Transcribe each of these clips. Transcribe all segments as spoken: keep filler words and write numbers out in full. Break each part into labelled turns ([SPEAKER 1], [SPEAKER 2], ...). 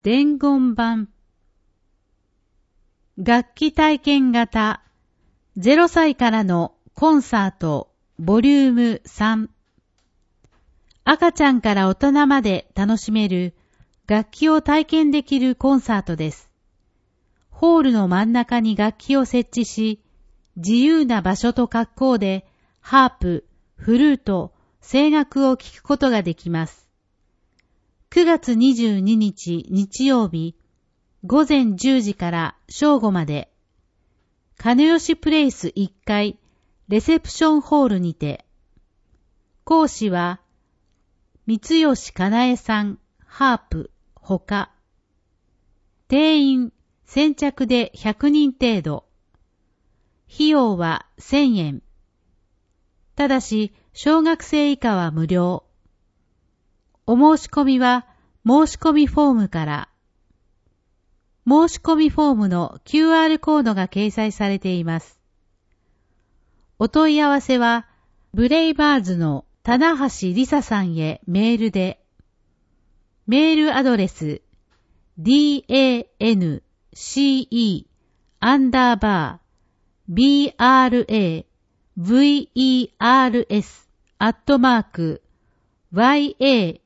[SPEAKER 1] 伝言版。楽器体験型ゼロさいからのコンサートボリュームさん。赤ちゃんから大人まで楽しめる楽器を体験できるコンサートです。ホールの真ん中に楽器を設置し、自由な場所と格好でハープ、フルート、声楽を聴くことができます。くがつにじゅうににち日曜日、午前じゅうじから正午まで、金吉プレイスいっかいレセプションホールにて、講師は三吉かなえさん、ハープ、ほか。定員先着でひゃくにん程度。費用はせんえん。ただし、小学生以下は無料。お申し込みは申し込みフォームから。申し込みフォームの キューアール コードが掲載されています。お問い合わせは、ブレイバーズの棚橋りささんへメールで、メールアドレス、dance アンダーバー bravers アットマーク yahoo.co.jp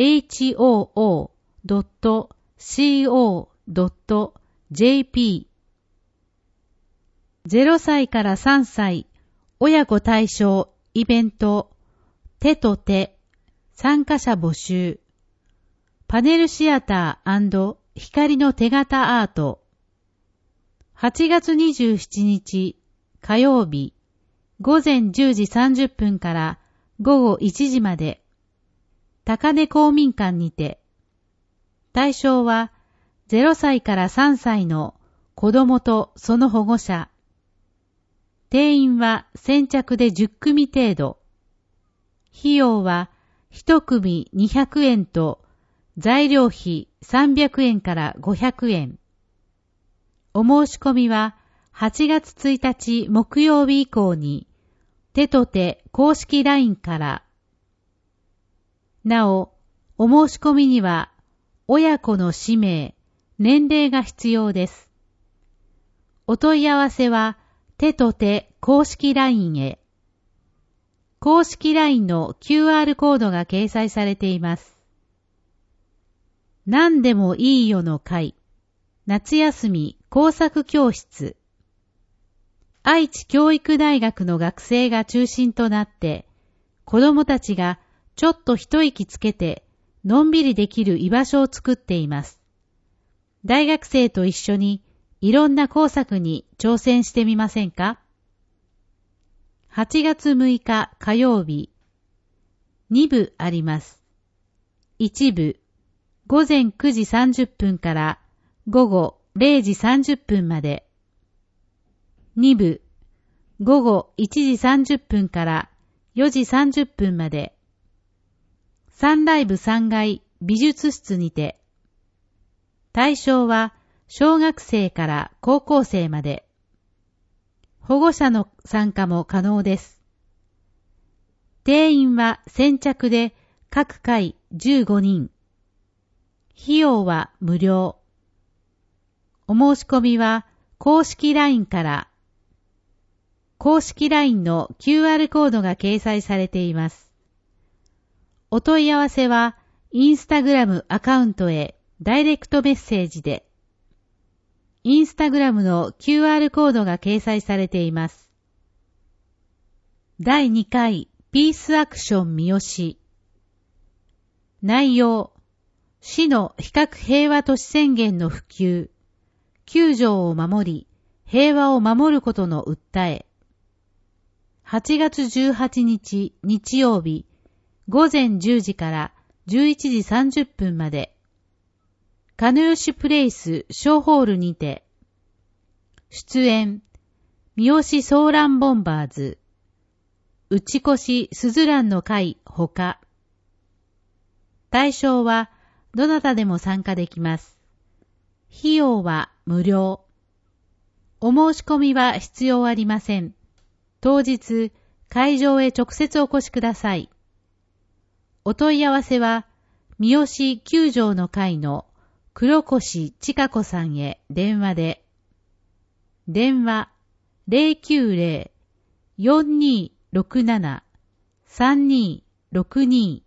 [SPEAKER 1] ゼロさいからさんさい親子対象イベント手と手参加者募集パネルシアター&光の手形アートはちがつにじゅうしちにち火曜日午前じゅうじさんじゅっぷんから午後いちじまで高根公民館にて対象はゼロさいからさんさいの子供とその保護者定員は先着でじゅっくみ程度費用はいちくみにひゃくえんと材料費さんびゃくえんからごひゃくえんお申し込みははちがつついたち木曜日以降に手と手公式 ライン からなおお申し込みには親子の氏名年齢が必要です。お問い合わせは手と手公式 ライン へ。公式 ライン の キューアール コードが掲載されています。何でもいいよの会、夏休み工作教室。愛知教育大学の学生が中心となって、子どもたちがちょっと一息つけて、のんびりできる居場所を作っています。大学生と一緒にいろんな工作に挑戦してみませんか？はちがつむいか火曜日、にぶあります。いちぶ、午前くじさんじゅっぷんから午後れいじさんじゅっぷんまで。にぶ、午後いちじさんじゅっぷんからよじさんじゅっぷんまで。さんライブさんがい美術室にて。対象は小学生から高校生まで。保護者の参加も可能です。定員は先着で各回じゅうごにん。費用は無料。お申し込みは公式 ライン から。公式 ライン の キューアール コードが掲載されています。お問い合わせはインスタグラムアカウントへダイレクトメッセージで。インスタグラムの キューアール コードが掲載されています。だいにかいピースアクション三好。内容、市の非核平和都市宣言の普及、きゅうじょうを守り、平和を守ることの訴え。はちがつじゅうはちにち日曜日、午前じゅうじからじゅういちじさんじゅっぷんまで。金吉プレイス小ホールにて。出演、三好ソーランボンバーズ。打ち越しスズランの会ほか。対象はどなたでも参加できます。費用は無料。お申し込みは必要ありません。当日、会場へ直接お越しください。お問い合わせは、三好きゅうじょうの会の黒越千佳子さんへ電話で。電話 ゼロきゅうゼロ よんにーろくなな さんにーろくに